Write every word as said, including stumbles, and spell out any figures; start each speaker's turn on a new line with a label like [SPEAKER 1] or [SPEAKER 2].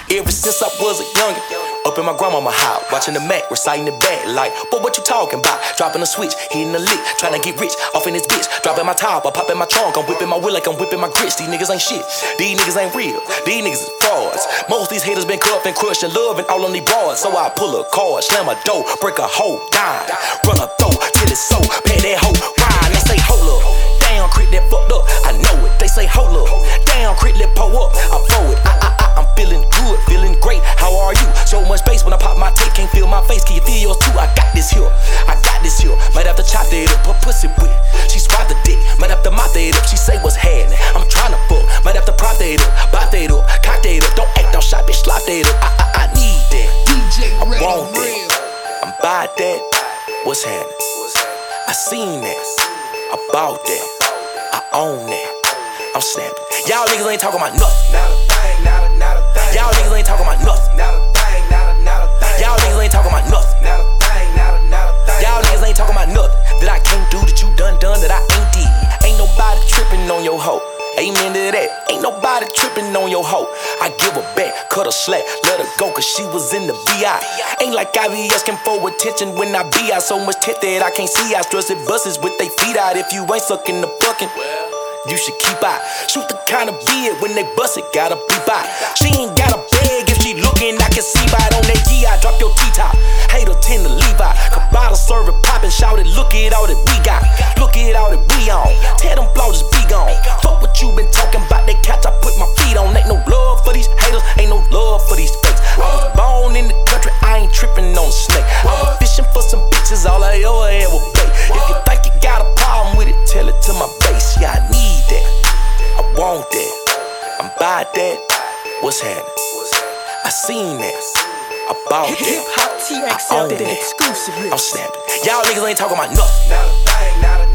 [SPEAKER 1] Ever since I was a youngin', up in my grandmama house, watching the Mac, reciting the back like, but what you talking about? Dropping a switch, hitting a lick, trying to get rich off in this bitch. Dropping my top, I pop in my trunk, I'm whipping my wheel like I'm whipping my grits. These niggas ain't shit, these niggas ain't real, these niggas is frauds. Most of these haters been cut up and crushed and love and all on these broads. So I pull a card, slam a door, break a hoe down, run a throw till it's so, pay that hoe, ride. They say hold up, damn crit that fucked up, I know it. They say hold up, damn crit let pull up, I throw it. I, I, I, I'm feeling good, feeling great. How are you? So much bass when I pop my tape, can't feel my face. Can you feel yours too? I got this here, I got this here. Might have to chop that up, put pussy with. She swat the dick, might have to mop that up. She say what's happening, I'm trying to fuck. Might have to prop that up, bop that up, cock that up. Don't act on shot, bitch, slop that up. I, I, I need that,
[SPEAKER 2] D J
[SPEAKER 1] I
[SPEAKER 2] Red
[SPEAKER 1] want that,
[SPEAKER 2] Real.
[SPEAKER 1] I'm by that. What's happening? I seen that, I bought that, I own that. I'm snapping. Y'all niggas ain't talking about nothing.
[SPEAKER 3] Not a thing, not a, not a thing.
[SPEAKER 1] Y'all niggas ain't talking about nothing.
[SPEAKER 3] Not a thing, not a, not a thing.
[SPEAKER 1] Y'all niggas ain't talking about nothing.
[SPEAKER 3] Not a thing, not a, not a thing.
[SPEAKER 1] Y'all niggas ain't talking about nothing that I can't do, that you done done, that I ain't did. Ain't nobody tripping on your hoe. Amen to that. Ain't nobody tripping on your hoe. I give her back, cut her slack, let her go, cause she was in the V I. Ain't like I be asking for attention when I be out. So much tit that I can't see. I stress it buses with they feet out. If you ain't sucking the bucking, you should keep out. Shoot the kind of beard when they bust it, gotta be by. She ain't got a bag if she looking, I can see by it on that G I. Drop your T-top, hater tend to leave out. Cabada serve it, poppin', shout it, look at all that we got. Look at all that we on, tear them flaws, just be gone. Fuck what you been talking about, that couch I put my feet on. Ain't no love for these haters, ain't no love for these fakes. I was born in the country, I ain't trippin' on the snake. I was fishing for some bitches, all I ever had was bait. If you think you got a problem with it, tell it to my base. Yeah, I need that, I want that, I'm by that. What's happening? I seen that, I bought that,
[SPEAKER 4] Hip Hop T X L
[SPEAKER 1] I own
[SPEAKER 4] did it
[SPEAKER 1] that.
[SPEAKER 4] exclusively.
[SPEAKER 1] I'm snapping. Y'all niggas ain't talking about nothing.
[SPEAKER 3] Not a thing, not a